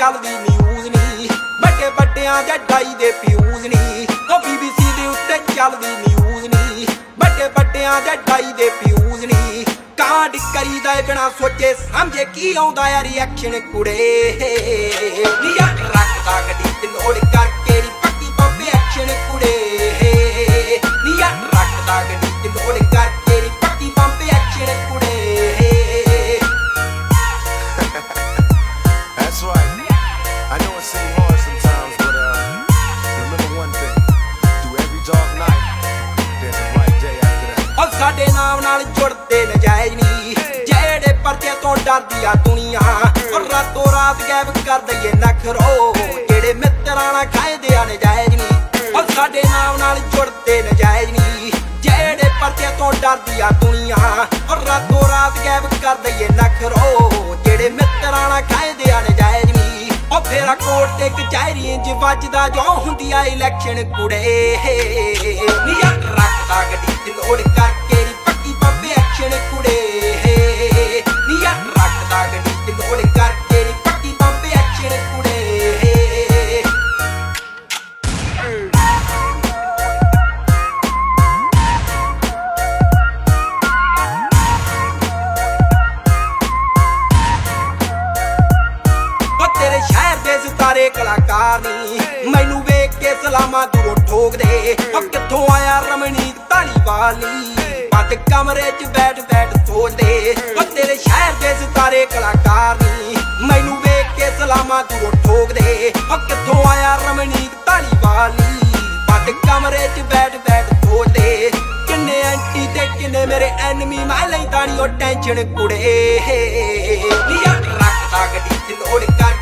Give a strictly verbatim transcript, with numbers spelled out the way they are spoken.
ਚੱਲਦੀ ਨਿਊਜ਼ ਨੀ ਵੱਡੇ ਵੱਡਿਆਂ ਦੇ ਡਾਈ ਦੇ ਫਿਊਜ਼ ਨੀ ਉਹ ਬੀਬੀਸੀ ਦੇ ਉੱਤੇ ਚੱਲਦੀ ਨਿਊਜ਼ ਨੀ ਵੱਡੇ ਵੱਡਿਆਂ ਦੇ ਡਾਈ ਦੇ ਫਿਊਜ਼ ਨੀ ਕਾਂਡ ਕਰੀਦਾ ਬਿਨਾ ਸੋਚੇ ਸਮਝੇ ਕੀ ਆਉਂਦਾ ਆ ਰਿਐਕਸ਼ਨ ਕੁੜੇ ਨੀ ਯਾਰ ਰੱਖਦਾ ਗੱਡੀ ਤੇ ਲੋੜ ਕਰਕੇ ਨੀ ਪੱਕੀ ਪੰਪ ਐਕਸ਼ਨ ਕੁੜੇ ਨੀ ਯਾਰ ਰੱਖਦਾ ਗੱਡੀ ਤੇ ਲੋੜ ਕਰਕੇ ਨੀ ਪੱਕੀ ਪੰਪ ਐਕਸ਼ਨ ਕੁੜੇ That's right. I know it seems hard sometimes, but uh, remember one thing: through every dark night, there's a bright day after that. ਉਹ ਸਾਡੇ ਨਾਮ ਨਾਲ ਜੁੜਦੇ ਨਜਾਇਜ਼ ਨੀ ਜਿਹੜੇ ਪਰਚੇ ਤੋਂ ਡਰਦੀ ਆ ਦੁਨੀਆ ਔਰ ਰਾਤੋਂ ਰਾਤ ਗਾਇਬ ਕਰ ਦਈਏ ਨਖਰੋ ਜਿਹੜੇ ਮਿੱਤਰਾਂ ਨਾਲ ਖਾਇਦੇ ਆ ਨਜਾਇਜ਼ ਨੀ ਉਹ ਸਾਡੇ ਨਾਮ ਨਾਲ ਜੁੜਦੇ ਨਜਾਇਜ਼ ਨੀ ਜਿਹੜੇ ਪਰਚੇ ਤੋਂ ਡਰਦੀ ਆ ਦੁਨੀਆ ਔਰ ਰਾਤੋਂ ਰਾਤ ਗਾਇਬ ਕਰ ਦਈਏ ਨਖਰੋ ਜਿਹੜੇ ਮਿੱਤਰਾਂ ਨਾਲ ਖਾਇਦੇ ਆ ਨਜਾਇਜ਼ ਨੀ ਉਹ ਫੇਰਾ ਕੋਰਟ ਤੇ ਕਚਹਿਰੀ ਇੰਜ ਵੱਜਦਾ ਜੋ ਹੁੰਦੀ ਆ ਇਲੈਕਸ਼ਨ ਕੁੜੇ ਨੀ ਯਾਰ ਰੱਖਦਾ ਗੱਡੀ ਤੇ ਲੋੜ ਕਰਕੇ ਨੀ ਪੱਕੀ ਪੰਪ ਐਕਸ਼ਨ ਕੁੜੇ ਨੀ ਯਾਰ ਰੱਖਦਾ ਗੱਡੀ ਤੇ ਲੋੜ ਕਰਕੇ ਨੀ ਪੱਕੀ ਪੰਪ ਐਕਸ਼ਨ ਕੁੜੇ ਤੇਰੇ ਸ਼ਹਿਰ ਦੇ ਸਿਤਾਰੇ ਕਲਾਕਾਰ ਨੀ ਮੈਨੂੰ ਵੇਖ ਕੇ ਸਲਾਮਾਂ ਦੂਰੋਂ ਠੋਕਦੇ ਉਹ ਕਿੱਥੋਂ ਆਇਆ ਰਮਣੀਕ ਧਾਲੀਵਾਲ ਨੀ ਬੰਦ ਕਮਰੇ 'ਚ ਬੈਠ ਬੈਠ ਸੋਚਦੇ ਉਹ ਤੇਰੇ ਸ਼ਹਿਰ ਦੇ ਸਿਤਾਰੇ ਕਲਾਕਾਰ ਨੀ ਮੈਨੂੰ ਵੇਖ ਕੇ ਸਲਾਮਾਂ ਦੂਰੋਂ ਠੋਕਦੇ ਉਹ ਕਿੱਥੋਂ ਆਇਆ ਰਮਣੀਕ ਧਾਲੀਵਾਲ ਨੀ ਬੰਦ ਕਮਰੇ 'ਚ ਬੈਠ ਬੈਠ ਸੋਚਦੇ ਕਿੰਨੇ ਐਂਟੀ ਤੇ ਕਿੰਨੇ ਮੇਰੇ ਐਨਮੀ ਮੈਂ ਲੈਂਦਾ ਨੀ ਉਹ ਟੈਨਸ਼ਨ ਕੁੜੇ ਨੀ ਯਾਰ ਰੱਖਦਾ ਗੱਡੀ 'ਚ ਲੋੜ ਕਰ